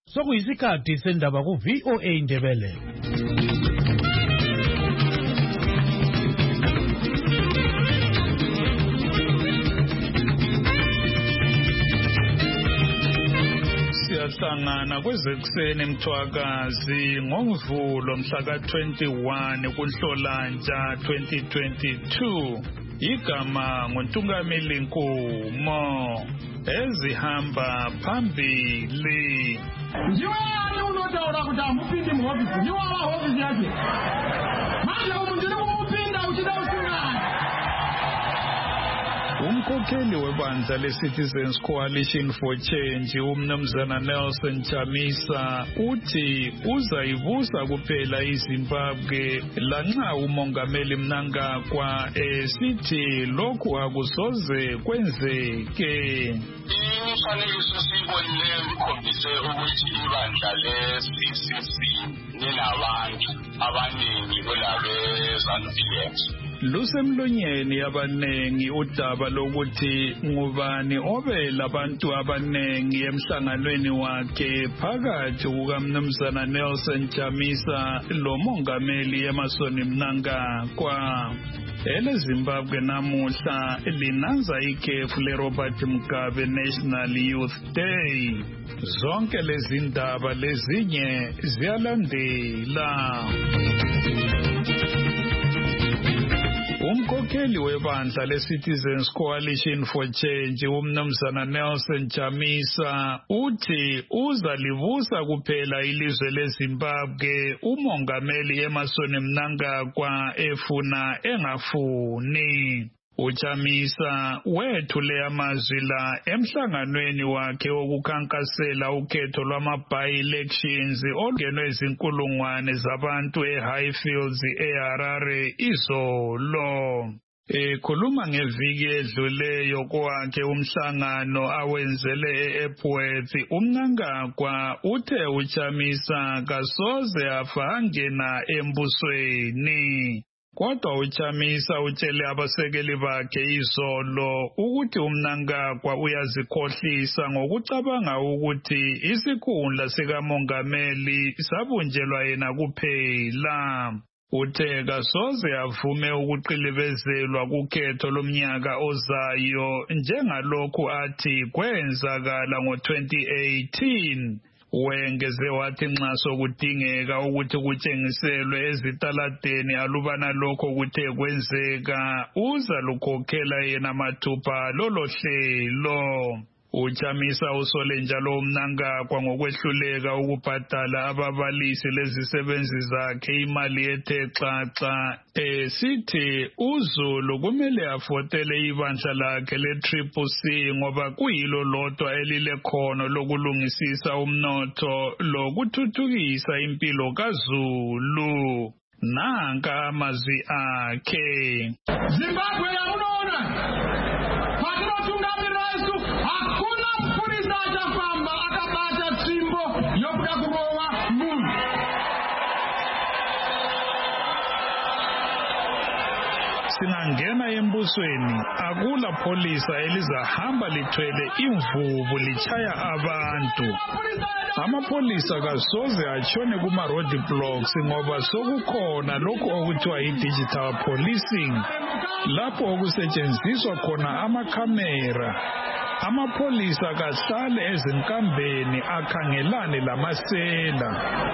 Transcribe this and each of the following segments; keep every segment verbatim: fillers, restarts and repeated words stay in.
Sokuyisikhathi sendaba ku V O A Ndebele. Siyahlangana kwezekuseni Mthwakazi ngoMvulo mhla ka twenty-one kuNhlolanja twenty twenty-two. Igama nguNtungameli Nkumo ezihamba phambili. Njiwe yani unotaura kuti amupindi muhofisi ndiwo amahofisi yake manje umuntu ndiri kumupinda uchida usungana. Umkhokheli webandla le-Citizens Coalition for Change umnumzana Nelson Chamisa uthi uzayivusa kuphela iZimbabwe lanxa umongameli Mnangagwa esithi lokhu akusoze kwenzeke. Imifanekiso siyibonile ikhombise ukuthi ibandla le-C C C linabantu abaningi kwelabe-ZANU-P F. Lusemlonyeni abanengi udaba lokuthi ngubani obela abantu abanengi emhlanganweni wakhe phakathi kukaMnumzana Nelson Chamisa lo mongameli Emmerson Mnangagwa. Ele Zimbabwe namuhla linanza ikhefu leRobert Mugabe National Youth Day. Zonke lezi ndaba lezinye ziyalandela. Umkhokheli webandla le-Citizens Coalition for Change umnumzana Nelson Chamisa uthi uzalivusa kuphela ilizwe leZimbabwe umongameli Emmerson Mnangagwa efuna engafuni. Uchamisa wethule amazwi la emhlanganweni wakhe wokukhankasela ukhetho lwama-by-elections olungenwe izinkulungwane zabantu eHighfields eHarare izolo. Ekhuluma ngeviki edluleyo kwakhe umhlangano awenzele e-Epworth, uMnangagwa uthe uChamisa kasoze afangena embusweni. Kodwa uChamisa utshele abasekeli bakhe izolo ukuthi uMnangagwa uyazikhohlisa ngokucabanga ukuthi isikhundla sikamongameli sabunjelwa yena kuphela. Uthe kasoze avume ukuqilibezelwa kukhetho lomnyaka ozayo njengalokhu athi kwenzakala ngo twenty eighteen. Wengeze wathi nxa sokudingeka ukuthi kutshengiselwe ezitaladeni alubana lokho kuthe kwenzeka uza lukhokhela yena mathupha lolo hlelo. Uchamisa usole njalo uMnangagwa ngokwehluleka ukubhadala ababalisi lezisebenzi zakhe imali ethe xaxa esithi uZulu kumele afotele ibandla lakhe le-Triple C ngoba kuyilo lodwa elilekhono lokulungisisa umnotho lokuthuthukisa impilo kaZulu. Nanka amazwi akhe. Zimbabwe yamunona Singangena embusweni akula polisa elizahamba lithwele imvubu lichaya abantu. Amapolisa kasoze atshone kuma roadblocks ngoba sokukhona lokho okuthiwa i-digital policing lapho okusetshenziswa khona amakhamera. Amapolisa kahlale ezinkambeni akhangelane lamasela.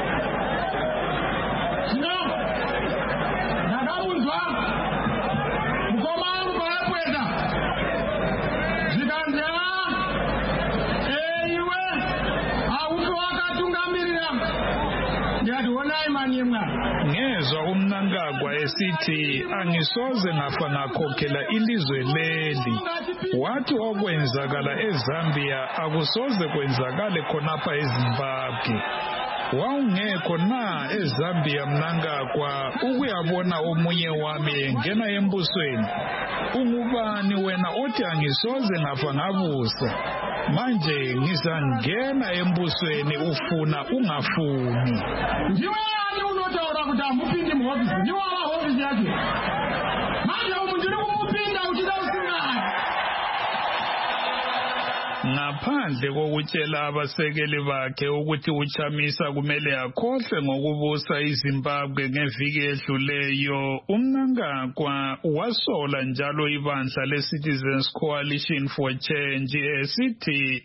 Ngezwa uMnangagwa esithi angisoze ngafa ngakhokhela ilizwe leli. Wathi okwenzakala eZambia akusoze kwenzakale khonapha eZimbabwe. Wawungekho na eZambia Mnangagwa ukuyabona omunye wami engena embusweni? Ungubani wena othi angisoze ngafa ngabusa? Manje ngizangena embusweni ufuna ungafuni. Njiwe yani unotaura kuti amupindi muhofisi ndiwo amahofisi yake manje umuntu ndiri kumupinda uchida usingana. ngaphandle kokutshela abasekeli bakhe ukuthi uChamisa kumele akhohlwe ngokubusa iZimbabwe ngeviki edluleyo. uMnangagwa wasola njalo ibandla leCitizens Coalition for Change esithi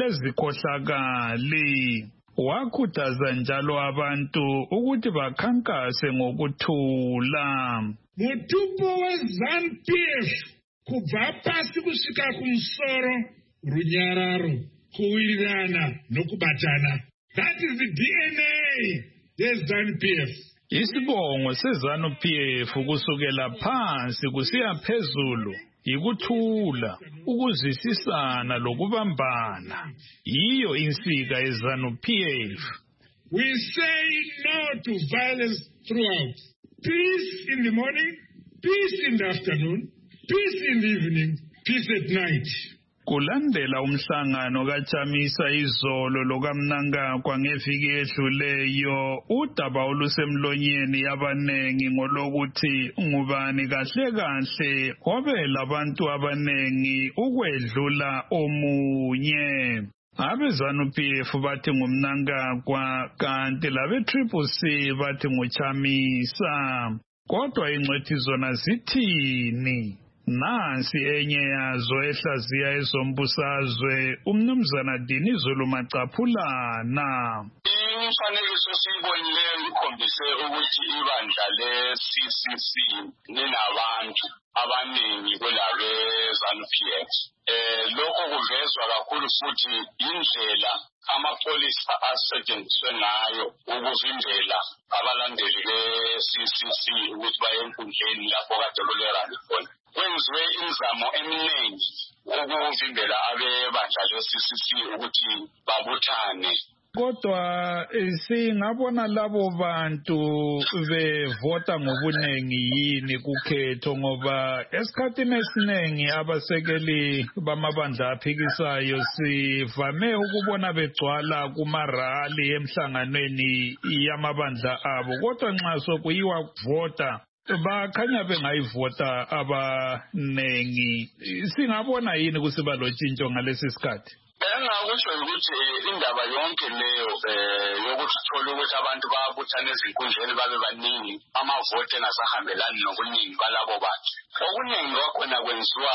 ngelezikhohlakali. Wakhuthaza njalo abantu ukuthi bakhankase ngokuthula. Mutupo weZANU-P F kubva pasi kusvika kumusoro, runyararo, kuwirirana nokubatana. That is the D N A yeZANU-P F. Isibongo seZANU-P F kusukela phansi kusiya phezulu ikuthula, ukuzwisisana lokubambana. Iyo insika yeZANU-P F. We say no to violence throughout. Peace in the morning, peace in the afternoon, peace in the evening, peace at night. Kulandela umhlangano kaChamisa izolo lokaMnangagwa ngeviki edluleyo, udaba olusemlonyeni yabanengi ngolokuthi ngubani kahle kahle obela abantu abanengi ukwedlula omunye. AbeZANU-P F bathi nguMnangagwa kanti labe-Triple C bathi nguChamisa. Kodwa ingcwethi zona zithini? Nansi enye yazo ehlaziya ezombusazwe, uMnumzana Dini Zulu Macaphulana. Imifanekiso siyibonileyo ikhombise ukuthi ibandla le-C C C linabantu abaningi kwelabe ZANU-P F. Eh lokho kuvezwa kakhulu futhi indlela amapholisa asetshenziswe ngayo ukuvimbela abalandeli be-C C C ukuthi baye enkundleni lapho kade kulerali khona. Kwenziwe imizamo eminingi ukuvimbela abebandla le-C C C ukuthi babuthane. Kodwa singabona labo bantu bevota ngobunengi yini kukhetho, ngoba esikhathini esiningi abasekeli bamabandla aphikisayo sivame ukubona begcwala kumarali emhlanganweni yamabandla abo, kodwa nxa sokuyiwa kuvota bakhanya bengayivota abanengi. Singabona yini kusiba lotshintsho ngalesi sikhathi? Engakusho ukuthi indaba yonke leyo yokuthi uthola ukuthi abantu babuthana ezinkundleni babe baningi, amavoti engasahambelani nokuningi balabo bantu. Okuningi kwakhona kwenziwa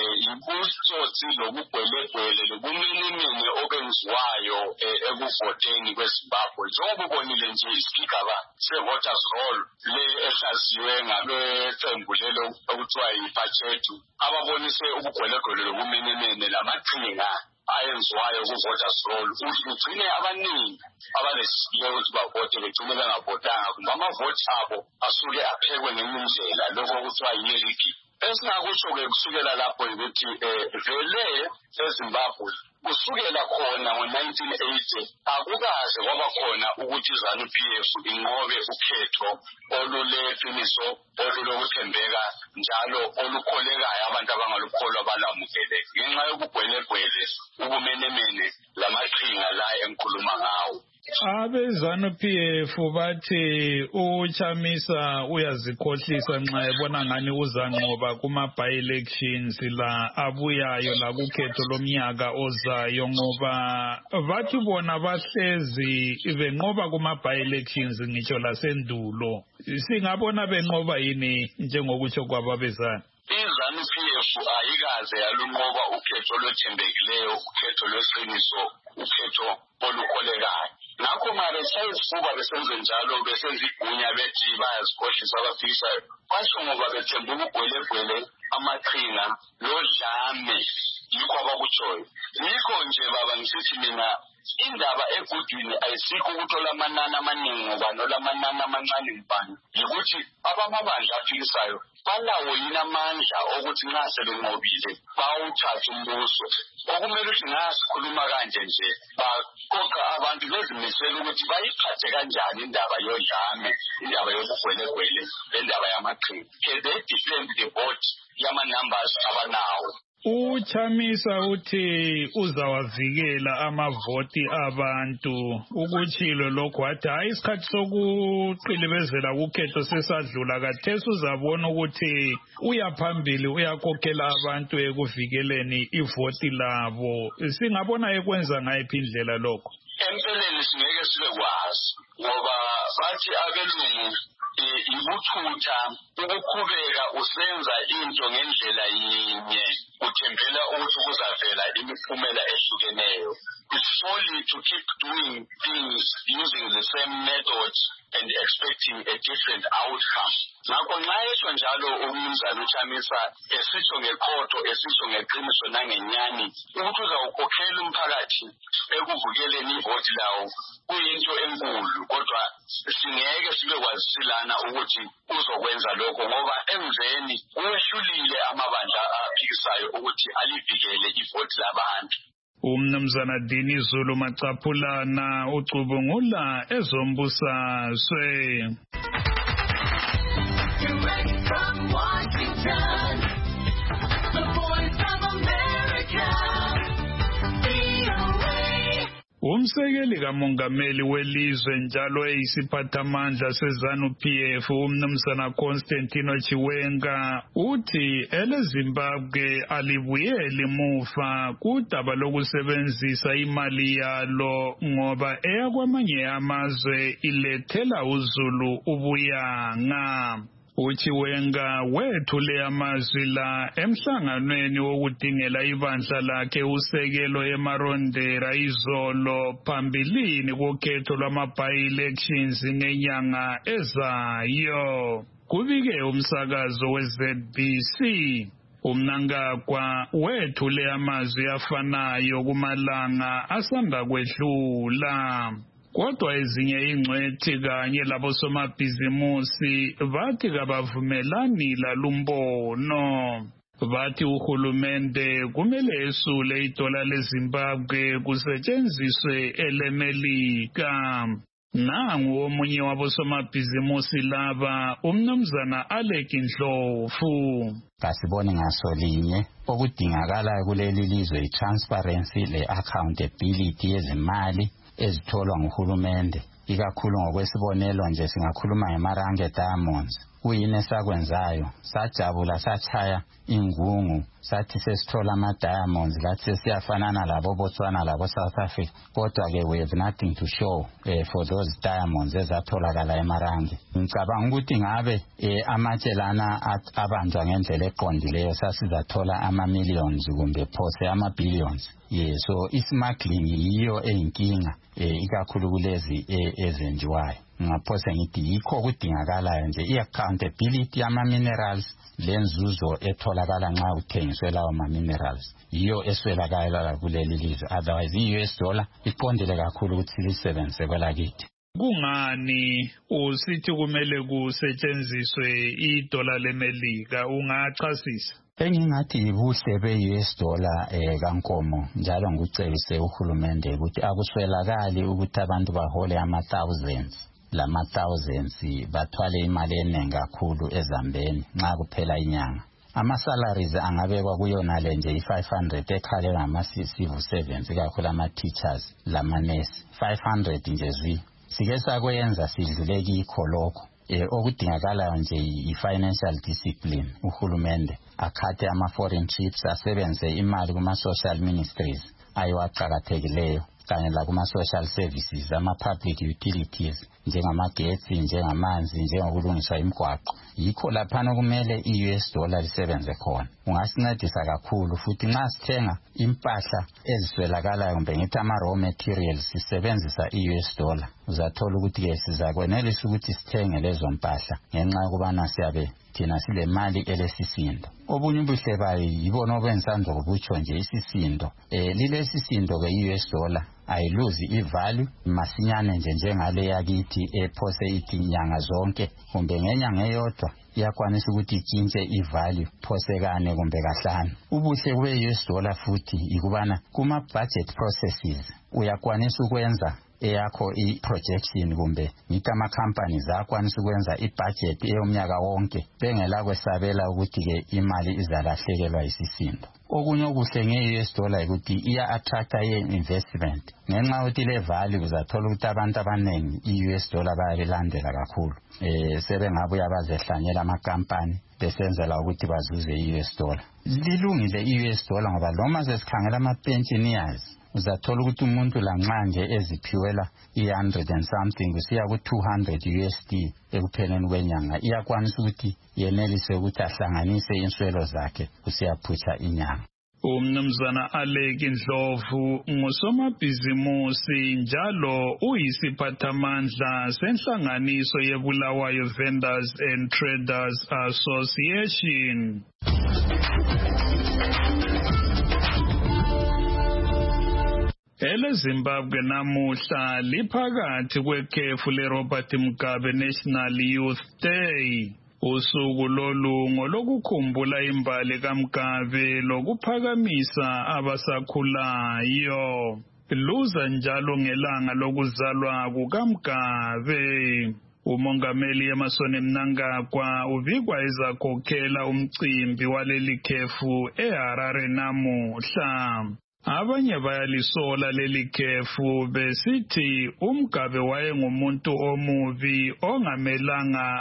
yibutsotsi lobugwelegwele lobumilimili obenziwayo ekuvoteni kweZimbabwe. Njengoba ubonile nje isigaba se-voters roll le ehlaziwe ngabeqembu lelo okuthiwa yi-Pachethu, ababonise ubugwelegwele lobumilimili lamaqhinga ayenziwayo ku-voters roll ukuthi ugcine abaningi abalesileyo ukuthi bavote begcine bengavotanga, kumbe amavoti abo asuke aphekwe ngenye indlela, lokho kuthiwa yi-rigging. Esingakusho-ke kusukela lapho ukuthi vele eZimbabwe kusukela khona ngo-nineteen eighty akukaze kwaba khona ukuthi iZANU-P F inqobe ukhetho oluleqiniso, olulokuthembeka njalo olukholekayo abantu abangalukholwa balamukele ngenxa yobugwelegwele, ubumenemene lamaqhinga la enkhuluma ngawo. AbeZANU-P F bathi uChamisa uyazikhohlisa nxa ebona ngani uzanqoba kuma-by-elections la abuyayo la kukhetho lomnyaka ozayo, ngoba bathi bona bahlezi benqoba kuma-by-elections ngitsho lasendulo. Singabona benqoba yini njengokutsho kwabo abeZANU? iZANU-P F ayikaze yalunqoba ukhetho olwethembekileyo, ukhetho lweqiniso, ukhetho olukholekayo. Ngakho ma besayifuba besenze njalo, besenza igunya bethi bayazikhohlisa abafisayo, basho ngoba bethemba ubugwelegwele, amaqhinga lodlame, yikho abakutshoyo. Yikho nje baba ngisithi mina indaba egudwini ayisikho ukuthola amanani amaningi ngoba nolamanani amancane ngibani, yikuthi abamabandla aphikisayo balawo yini amandla okuthi nxa sebenqobile bawuthathe umbuso. Okumele ukuthi ngasikhuluma kanje nje baqoqa abantu bezimisela ukuthi bayiphathe kanjani indaba yodlame, indaba yobugwelegwele, lendaba yamaqhinga. They defend the vote yama-numbers abanawo. Uchamisa uthi uzawavikela amavoti abantu. Ukuchilo lokho wathi hayi isikhathi sokuqilibezela ukhetho sesadlula kathesi uzabona ukuthi uyaphambili uyakhokhela abantu ekuvikeleni ivoti labo. Singabona ekwenza ngayiphi indlela lokho? Empeleni singeke sibe kwazi ngoba bathi abelungu ibuthutha ukukhubeka usenza into ngendlela yinye uthembela ukuthi kuzavela imiphumela ehlukeneyo. It's solely to keep doing things using the same methods and expecting a different outcome. Ngakho nxa esho njalo umnumzana uChamisa esitsho ngekhoto esitsho ngeqiniso nangenyani ukuthi uzawukhokhela umphakathi ekuvikeleni ivoti lawo kuyinto enkulu, kodwa singeke sibe kwazi silana ukuthi uzokwenza lokho ngoba emveni uyehlulile amabandla aphikisayo ukuthi alivikele ivoti labantu. Umnumzana Dini Zulu Macaphulana ucubungula ezombusazwe. Direct from Washington, the Voice of America, V O A. Umsekeli kamongameli welizwe njalo eyisiphathamandla seZANU P F umnumzana Constantino Chiwenga uthi eleZimbabwe alibuyeli muva kudaba lokusebenzisa imali yalo ngoba eyakwamanye amazwe ilethela uZulu ubuyanga. Uchiwenga wethule amazwi la emhlanganweni wokudingela ibandla lakhe usekelo eMarondera izolo phambilini kokhetho lwama-by-elections ngenyanga ezayo. Kubike umsakazo we-Z B C. Umnangagwa wethule amazwi afanayo kumalanga asanda kwedlula. Kodwa ezinye ingcwethi kanye labosomabhizimusi bathi kabavumelani lalumbono. Bathi uhulumende kumele esule idola leZimbabwe kusetshenziswe elemelika. Nangu omunye wabosomabhizimusi laba umnumzana Alec Ndlovu. Kasibone ngaso linye okudingakala kuleli lizwe i-transparency le-accountability yezimali ezitholwa nguhulumende, ikakhulu ngokwesibonelo nje singakhuluma ngeMarange Diamonds. Kuyini esakwenzayo? Sajabula sachaya ingungu sathi sesithola ama-diamonds lathi sesiyafanana labo Botswana labo South Africa, kodwa ke we have nothing to show eh, for those diamonds ezatholakala eMarange. Ngicabanga ukuthi ngabe eh, amatshe lana abanjwa ngendlela eqondileyo sasizathola ama-millions kumbe phose ama-billions. Yeah, so ismuggling yiyo eyinkinga eh, ikakhulu kulezi ezenjiwayo. Ngaphose ngithi yikho kudingakalayo nje i-accountability yama-minerals lenzuzo etholakala nxa uthengiswe lawo ma-minerals yiyo eswelakala kuleli lizwe, otherwise i-U S dollar iqondile kakhulu ukuthi lisebenzise kwelakithi. Kungani usithi kumele kusetshenziswe idola lemelika, ungachasisa? Engingathi yibuhle be-U S dollar eh kankomo njalo ngikucebise uhulumende ukuthi akuswelakali ukuthi abantu bahole ama-thousands lama-thousands bathwale imali eningi kakhulu ezambeni nxa kuphela inyanga. Ama-salaries angabekwa kuyona le nje i-five hundred ekhale ngama-civil servants ikakhulu ama-teachers lama-nurse five hundred nje zwi. Sike sakwenza sidlule kikho lokho. Eh okudingakalayo nje i-financial discipline. Uhulumende akhathe ama-foreign trips asebenze imali kuma-social ministries ayiwaqakathekileyo kanye lakuma-social services, ama-public utilities njengamagetsi, njengamanzi, njengokulungisa imigwaqo. Yikho laphana kumele i-U S dollar lisebenze khona. Ungasincedisa kakhulu futhi nxa sithenga impahla eziswelakalayo kumbe ngithi ama-raw materials sisebenzisa i-U S dollar, uzathola ukuthi-ke sizakwenelisa ukuthi sithenge lezo mpahla ngenxa yokubana siyabe thina sile mali elesisindo. Obunye ubuhle bayo yibona obensando kubutsho nje isisindo. Eh lilesisindo ke i-U S dollar ayiluzi i-value masinyane nje njengale yakithi ephose ithi nyanga zonke kumbe ngenyanga eyodwa iyakwanisa ukuthi itshintshe i-value phose kane kumbe kahlanu. Ubuhle kwe-U S dollar futhi ikubana kuma-budget processes uyakwanisa ukwenza eyakho i-projection kumbe ngithi ama-companies akwanisa ukwenza i-budget eyomnyaka wonke bengela kwesabela ukuthi-ke imali izalahlekelwa yisisindo. Okunye okuhle nge-U S dollar ukuthi iya-attracta ye-investment ngenxa yokuthi le value uzathola ukuthi abantu abaningi i-U S dollar bayabilandela kakhulu eh sebengabuya bazehlanyela amakampani besenzela ukuthi bazuze i-U S dollar. Lilungile i-U S dollar ngoba noma sesikhangela ama-pensioners uzathola ukuthi umuntu lanxa nje eziphiwela i-one hundred and something kusiya ku-two hundred U S D ekupheleni kwenyanga iyakwanisa ukuthi yenelise ukuthi ahlanganise inswelo zakhe kusiyaphutsha inyanga. Umnumzana Alec Ndlovu ngusomabhizimusi njalo uyisiphathamandla senhlanganiso yeBulawayo Vendors and Traders Association. Ele Zimbabwe namuhla liphakathi kwekhefu leRobert Mugabe National Youth Day. Usuku lolu ngolokukhumbula imbali kaMugabe lokuphakamisa abasakhulayo. Luza njalo ngelanga lokuzalwa kukaMugabe. Umongameli Emmerson Mnangagwa ubikwa ezakhokhela umcimbi waleli khefu eHarare namuhla. Abanye bayalisola leli khefu besithi uMugabe wayengumuntu omubi ongamelanga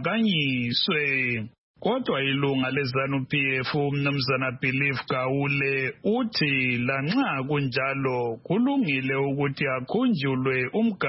aphakanyiswe. Kodwa ilunga leZANU P F umnumzana Believe Gawule uthi lanxa kunjalo kulungile ukuthi akhunjulwe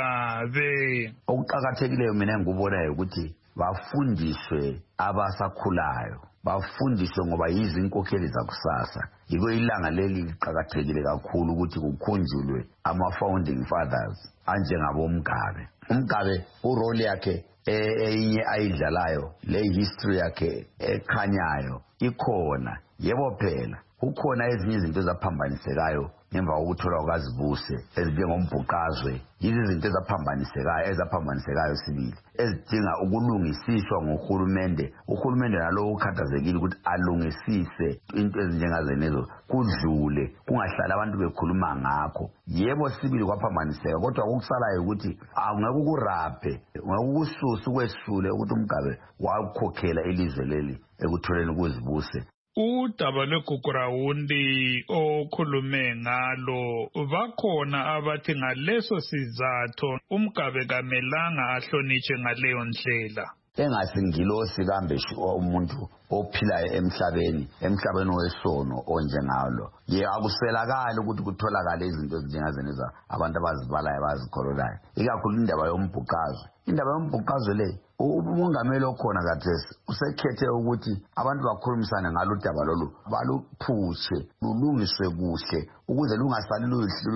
uMugabe. Okuqakathekileyo mina ngikubonayo ukuthi bafundiswe abasakhulayo. Bafundiswe ngoba yizinkokheli zakusasa. Yiko ilanga leli liqhakathekile kakhulu ukuthi kukhunjulwe ama-founding fathers anjengabo Mugabe. uMugabe urole yakhe eyinye ayidlalayo le history yakhe ekhanyayo ikhona. Yebo phela kukhona ezinye izinto ezaphambanisekayo ngemva kokuthola ukazibuse ezinjengombhuqazwe. Yizi izinto ezaphambanisekayo ezaphambanisekayo sibili ezidinga ukulungisiswa ngohulumende. Uhulumende nalo ukhathazekile ukuthi alungisise into ezinjengazenezo kudlule kungahlala abantu bekhuluma ngakho. Yebo sibili kwaphambaniseka kodwa okusalayo ukuthi angeke ukuraphe ngekususa ukwesule ukuthi uMugabe wakhokhela ilizwe leli ekutholeni ukuzibuse. Udaba lweGugurawundi okhulume ngalo bakhona abathi ngaleso sizathu uMugabe kamelanga ahlonitshe ngaleyo ndlela. Engasingilosi kambe umuntu ophilayo emhlabeni emhlabeni wesono onjengalo. Ye akuselakala ukuthi kutholakala izinto ezinjengazeneza abantu abazibalayo abazikhololayo. Ikakhulu indaba yombhuqazwe. Indaba yombhuqazwe le umongameli okhona kathesi usekhethe ukuthi abantu bakhulumisane ngalo daba lolu baluphutshe lulungiswe kuhle ukuze lungasali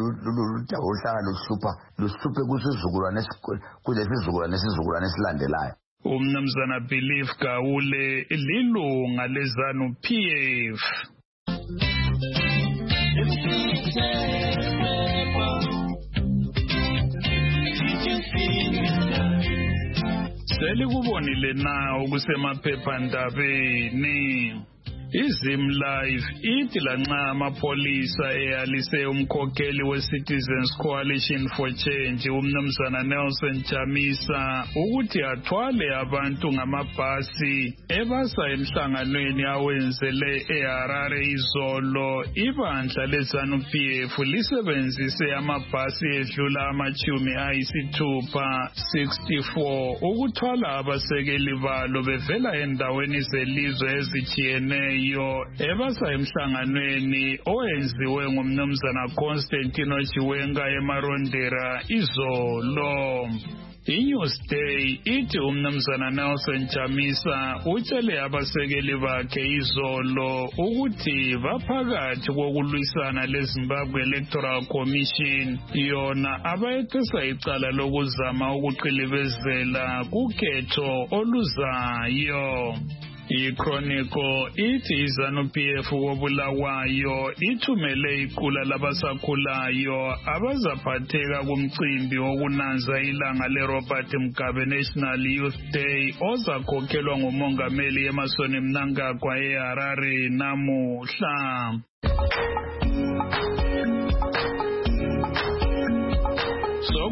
ludaba oluhlala luhlupha luhluphe kusizukulwane kulesizukulwane nesizukulwane esilandelayo. Umnumzana Believe Gawule lilunga leZANU P F. Selikubonile na okusemaphephandabeni. IZimLive ithi lanxa amapolisa eyalise umkhokheli we-Citizens Coalition for Change umnumzana Nelson Chamisa ukuthi athwale abantu ngamabhasi ebasa emhlanganweni awenzele eHarare izolo, ibandla leZANU P F lisebenzise amabhasi edlula amachumi ayisithupha sixty-four ukuthwala abasekeli balo bevela endaweni zelizwe ezitshiyeneyo yo ebasa emhlanganweni owenziwe ngumnumzana Constantino Chiwenga eMarondera izolo. iNewsday ithi umnumzana Nelson Chamisa utshele abasekeli bakhe izolo ukuthi baphakathi kokulwisana leZimbabwe Electoral Commission yona abayethesa icala lokuzama ukuqilibezela kukhetho oluzayo. iChronicle ithi iZANU P F koBulawayo ithumele iqula labasakhulayo abazaphatheka kumcimbi wokunanza ilanga leRobert Mugabe National Youth Day ozakhokhelwa ngumongameli Emmerson Mnangagwa eHarare namuhla.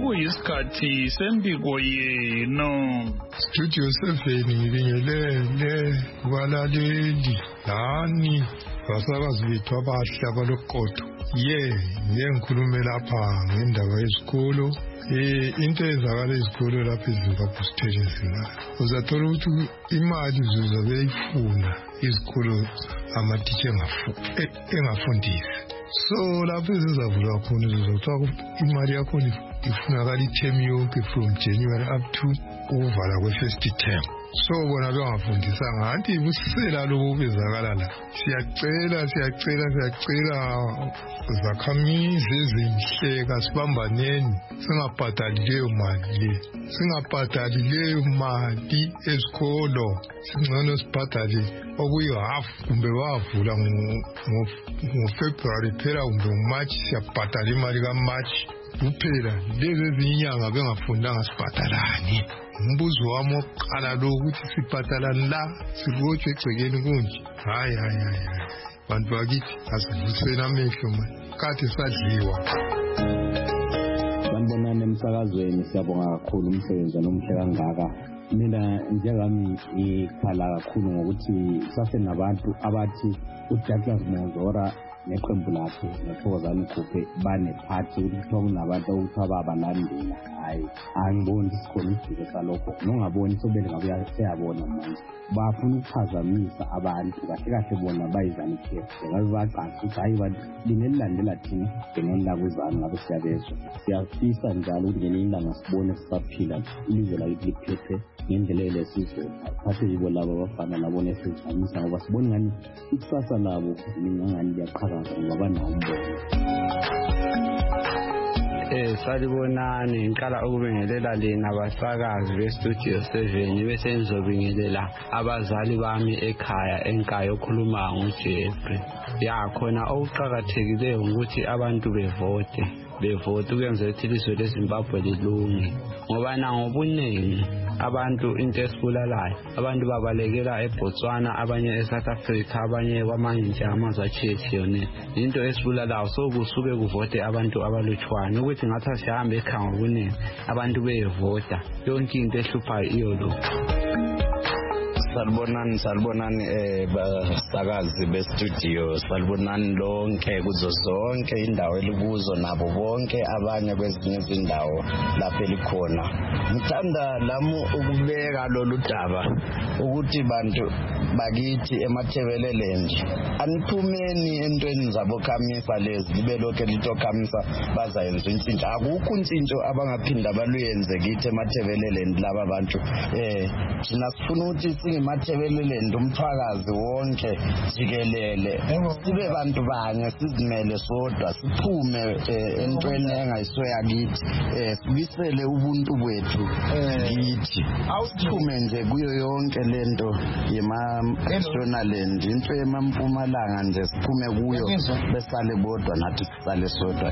sekuyisikhathi sembiko yenu. Studio seven ngibingelele kubalaleli lani basakazi bethu abahle abaloqotho. Ye ngiyengikhulume lapha ngendaba yesikolo. Eh into ezakala izikolo lapha eZimbabwe sithethezina. Uzathola ukuthi imali zozabe ifuna izikolo amatitshe engafundisi. So lapho ezizavulwa khona uzothola imali yakho ifunakala i-term yonke from January up to ukuvala kwe-first term. So bona bengafundisanga anti busela lobo bezakala la. Siyacela siyacela siyacela zakhamizi ezinhle kasibambaneni singabhadali leyo mali le. Singabhadali leyo mali esikolo. Singcono sibhadale okuyi-half kumbe bavula ngo-February phela kumbe ngo-March siyabhadala imali ka-March kuphela. Lezi ezinye inyanga bengafundanga sibhadalani. Umbuzo wami wokuqala lo ukuthi sibhadalani la sirotshwe egcekeni kunje. Hayi hayi hayi bantu bakithi asivuseni amehlo manje kade sadliwa. Sanibonani emsakazweni, siyabonga kakhulu umsebenzi omuhle kangaka. Mina njengami ngikhala kakhulu ngokuthi sasenabantu abathi uDouglas Monzora neqembu lakhe neThokozani Khuphe banephathi ukuthi kuthiwa kunabantu okuthiwa babalandela. Hayi angiboni isikhona isidingo salokho, nongaboni sobele ngabe siyabona manje bafuna ukuphazamisa abantu kahle kahle bona bayizanike ngabe baqasa ukuthi hayi bantu linelilandela thina ngenela kwezana ngabe siyabezwa. Siyafisa njalo ukuthi ngelinye ilanga sibone sisaphila ilizwe lakithi liphethwe ngendlela elesizwe phathe yibo labo abafana labo nesizamisa ngoba sibona ngani ikusasa labo lingangani liyaqhakaza ngoba banawo umbono. Eh salibonani ngiqala ukubingelela lena abasakazi beStudio seven bese ngizobingelela abazali bami ekhaya enkayo okhuluma ngoJeffrey. Ya khona okuqhakathekileyo ukuthi abantu bevote bevote ukwenza ukuthi ilizwe leZimbabwe lilunge ngoba nangobuningi abantu into esibulalayo abantu babalekela eBotswana abanye eSouth Africa abanye kwamanye nje amazwe atshiyene into esibulalayo so kusuke kuvote abantu abalutshwana ukuthi ngathi sihamba ekhaya ngobuningi abantu beyevota yonke into ehluphayo iyo lo. Salibonani salibonani eh basakazi bestudio salibonani lonke kuzo zonke indawo elikuzo nabo bonke abanye kwezinye izindawo lapha elikhona. Ngithanda lami ukubeka lolu daba ukuthi bantu bakithi emathebeleland aniphumeni entweni zabo khamisa lezi libe lokho litokhamisa bazayenza inshintsho. Akukho inshintsho abangaphinda baluyenze kithi emathebeleland laba bantu eh thina sifuna ukuthi emathebeleland umphakazi wonke jikelele sibe bantu banye sizimele sodwa siphume entweni engayisiyo kithi sibisele ubuntu bethu kithi awusiphume nje kuyo yonke lento yema-Shonaland into yemampumalanga nje siphume kuyo besale bodwa nathi sisale sodwa.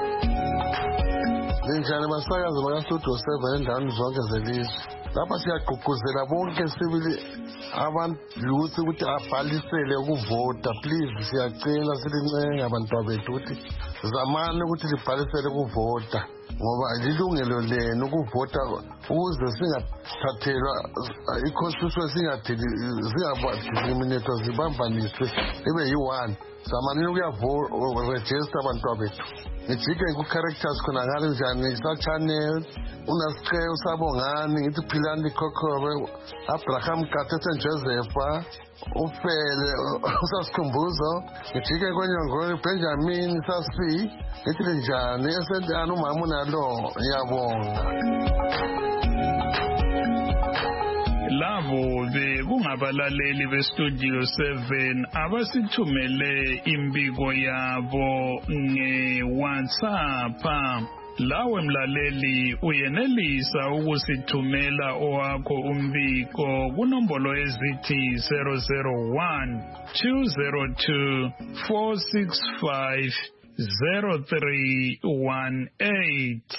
Linjani basakazi bakaStudio seven endaweni zonke zelizwe. Lapha siyagqugquzela bonke sibili abantu ukuthi ukuthi abhalisele ukuvota. Please siyacela silincenga abantu bethu ukuthi zamani ukuthi libhalisele ukuvota ngoba lilungelo lenu ukuvota ukuze singathathelwa i-constitution singadiscriminate zibambaniswe ibe yi-one. Zamani ukuyaregister abantu bethu. Ngijike ku-characters khona ngale njani sa-channel unasiqeyo sabongani ngithi Philani Khokhobe Abraham Gatete Josepha ufele usasikhumbuzo ngijike kwenyongolo Benjamin Sasi ngithi njani esentana umama unalo ngiyabonga. Labo bekungabalaleli beStudio seven abasithumele imbiko yabo nge-WhatsApp. Lawe mlaleli uyenelisa ukusithumela owakho umbiko kunombolo ezithi zero zero one two zero two four six five zero three one eight.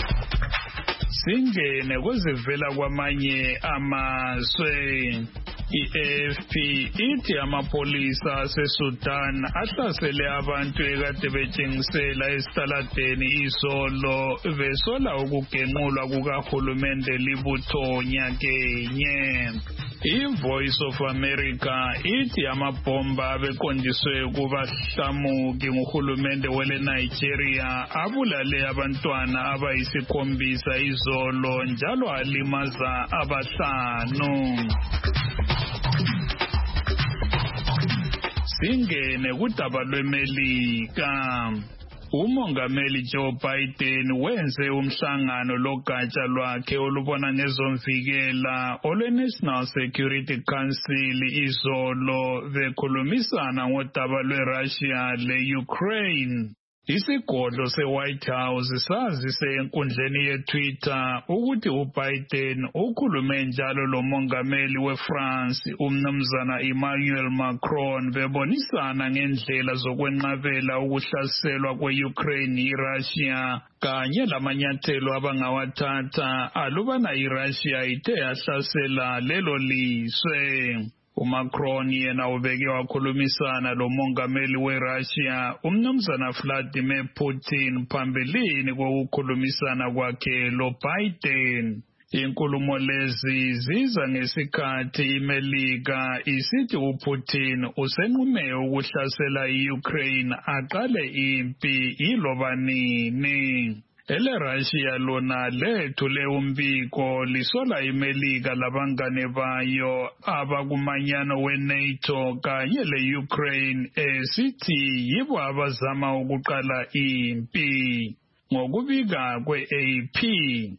Singene kwezivela kwamanye amazwe. I-A F P ithi amapolisa aseSudan ahlasele abantu ekade betshengisela esitaladeni izolo besola ukugenqulwa kukahulumende libutho nyakenye. I-Voice of America ithi amabhomba abeqondiswe kubahlamuki nguhulumende wele Nigeria abulale abantwana abayisikhombisa izolo njalo alimaza abahlanu. Singene kudaba lweMelika. Umongameli Joe Biden wenze umhlangano logatsha lwakhe olubona ngezomvikela olwe-National Security Council izolo bekhulumisana ngodaba lwe-Russia le-Ukraine. Isigodlo se-White House sazise enkundleni ye-Twitter ukuthi uBiden ukhulume njalo lomongameli we-France umnumzana Emmanuel Macron bebonisana ngendlela zokwenqabela ukuhlaselwa kwe-Ukraine yi-Russia kanye lamanyathelo abangawathatha alubana i-Russia ithe yahlasela lelo lizwe. uMacron yena ubeke wakhulumisana lo mongameli weRussia umnumzana Vladimir Putin phambilini kokukhulumisana kwakhe lo Biden. Inkulumo lezi ziza ngesikhathi iMelika isithi uPutin usenqume ukuhlasela iUkraine aqale impi iloba nini. Ele Russia lona lethule umbiko lisola iMelika labangane bayo abakumanyano weNATO kanye leUkraine esithi yibo abazama ukuqala impi. Ngokubika kwe-A P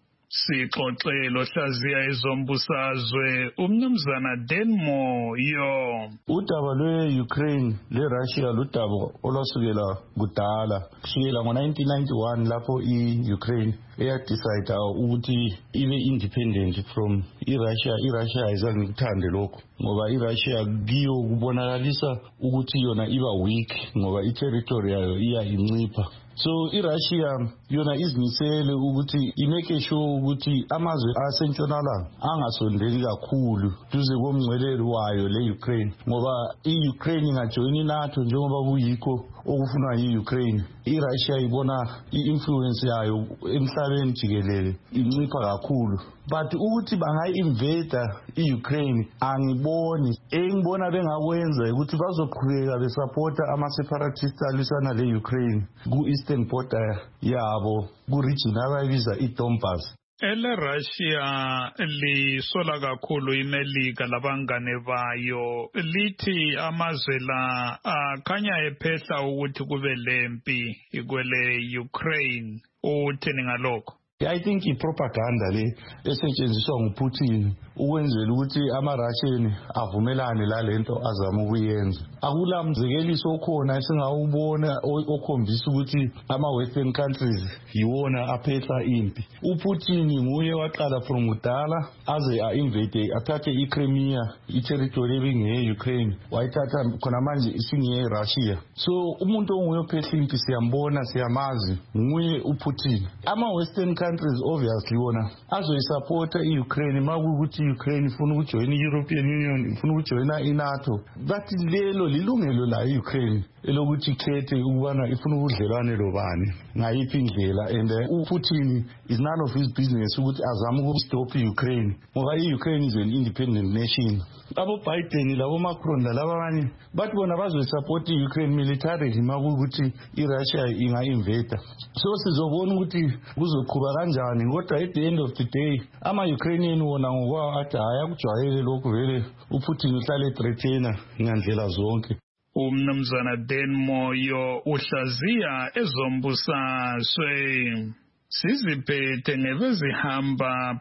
sixoxelo hlaziya ezombusazwe umnumzana Denmore yo udaba lwe-Ukraine le-Russia ludaba olwasukela kudala kusukela ngo-nineteen ninety-one lapho i-Ukraine eyadecide ukuthi ibe independent from i-Russia. I-Russia ayizange ikuthande lokho ngoba i-Russia kiyo kubonakalisa ukuthi yona iba weak ngoba i-territory yayo iya incipha. So i-Russia yona izimisele ukuthi imeke sure ukuthi amazwe asentshonalanga angasondeli kakhulu duze komngcelelo wayo le-Ukraine ngoba i-Ukraine ingajoyina i-NATO njengoba kuyikho okufunwa yi-Ukraine. I-Russia ibona i-influence yayo emhlabeni jikelele incipha kakhulu, but ukuthi bangayi-invade i-Ukraine angiboni. Engibona bengakwenza ukuthi bazoqhubeka besupporta ama-separatists alwisana le-Ukraine ku-eastern border yabo ku-region abayibiza i-Donbas. Ele Russia lisola kakhulu iMelika labangane bayo lithi amazwe la akhanya ephehla ukuthi kube lempi ikwele Ukraine. Uthini ngalokho? I think i-propaganda le esetshenziswa nguPutin ukwenzela ukuthi ama-Russian avumelane lalento azama ukuyenza. Akula mzekeliso okhona esingawubona okhombisa ukuthi ama-Western countries yiwona aphehla impi. uPutin nguye waqala from kudala aze a-invade athathe iCrimea, i-territory ebingeye-Ukraine, wayithatha khona manje isingeye-Russia. So umuntu onguye ophehla impi siyambona, siyamazi, nguye uPutin. Ama-Western countries obviously wona azoyisupporta i-Ukraine makukuthi i-Ukraine ifuna ukujoyina i-European Union, ifuna ukujoyina i-NATO. Bathi lelo lilungelo la i-Ukraine elokuthi ikhethe ukubana ifuna ubudlelwane lobani ngayiphi indlela, and uPutin is none of his business ukuthi azama ukustop i-Ukraine ngoba i-Ukraine is an independent nation. Abo Biden labo Macron lalaba abanye bathi bona bazoyisupport i-Ukraine militarily makukuthi i-Russia inga-invade. So sizobona ukuthi kuzoqhuba kanjani, kodwa at the end of the day ama-Ukrainian wona ngokwawo athi hhayi akujwayele lokhu vele uPutin uhlale threatena ngandlela zonke. Umnumzana Denmore yo uhlaziya ezombusazwe. Siziphethe nebezihamba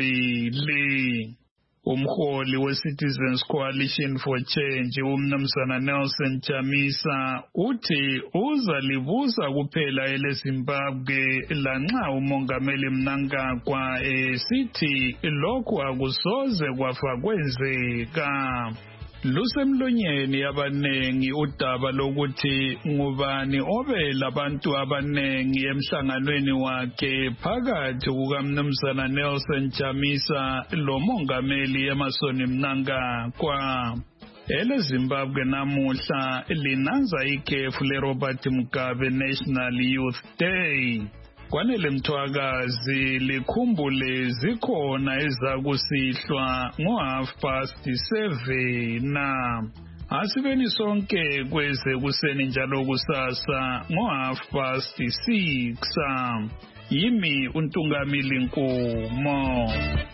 phambili. Umholi we-Citizens Coalition for Change umnumzana Nelson Chamisa uthi uzalibusa kuphela eleZimbabwe lanxa umongameli Mnangagwa esithi lokhu akusoze kwafa kwenzeka. lusemlonyeni yabanengi udaba lokuthi ngubani obe labantu abanengi emhlanganweni wakhe phakathi kukaMnumzana Nelson Chamisa lo mongameli Emmerson Mnangagwa. Ele Zimbabwe namuhla linanza ikhefu leRobert Mugabe National Youth Day. Kwanele Mthwakazi likhumbule zikhona ezakusihlwa ngo half past seven na asibeni sonke kweze kuseni njalo kusasa ngo half past six. Yimi uNtungamili Nkomo.